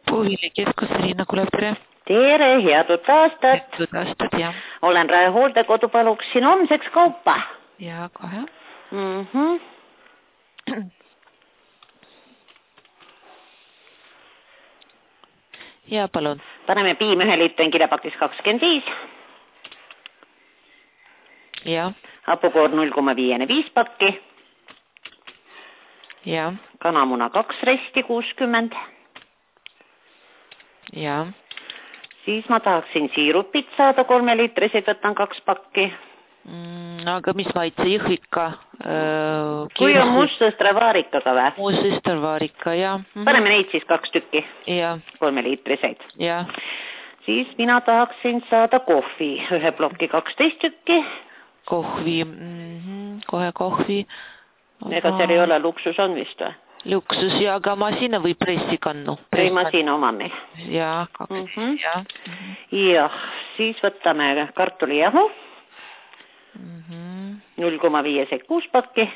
Puhili keskus, Riina Kulev, tere! Tere, head uut aastat! Head aastat, jah. Olen Rae hooldekodu, paluksin homseks kaupa. Ja, kohe. Ja, palun. Paneme piim 1 liitri kilopakis 25. Ja. Hapukoor 0,5 pakki. Ja. Kanamuna 2 resti 60. Ja. Siis ma tahaksin siirupit saada 3 liitrisid, võtan 2 pakki. Aga mis maitse, jõhvika? Kui on mustsõstravaarikaga või? Mustsõstravaarika, jah. Paneme neid siis 2 tükki. Ja. 3 liitriseid. Ja. Siis mina tahaksin saada kohvi, 1 ploki 12 tükki. Kohvi, kohe kohvi. Ega seal ei ole, luksus on vist või? Luksus, ja aga masina või pressikannu? Või masina omani. Ja, 2, ja. Ja, siis võtame kartulijahu. 0,5 6 pakki.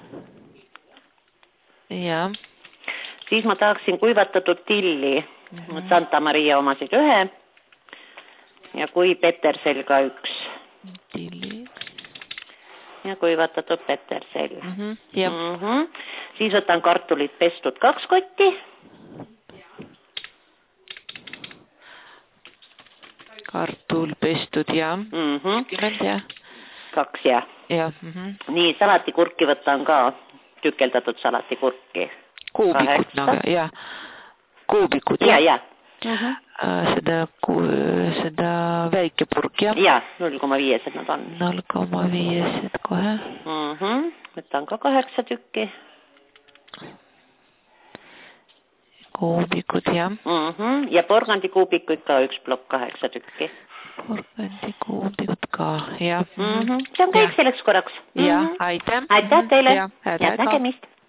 Ja. Siis ma tahaksin kuivatatud tilli. Santa Maria omasid 1. Ja kui petersel ka 1. Tilli. Ja kuivatatud petersel. Ja. Siis võtan kartulit pestud 2 kotti. Kartul pestud, ja. 10, ja. 2, ja. Ja. Nii, salatikurki võtan ka, tükeldatud salatikurki. Kuubikud, ja. Kuubikud, ja. Ja. Seda väike purk, ja. Ja, 0,5 nad on. 0,5 kohe. Võtan ka 8 tükki. Kuubikud, ja. Ja porgandikuubikuid ka 1 plokk 8 tükki. Porgandikuubikud ka, ja. See on kõik selleks korraks. Ja, aitäh. Aitäh teile. Ja, Head nägemist.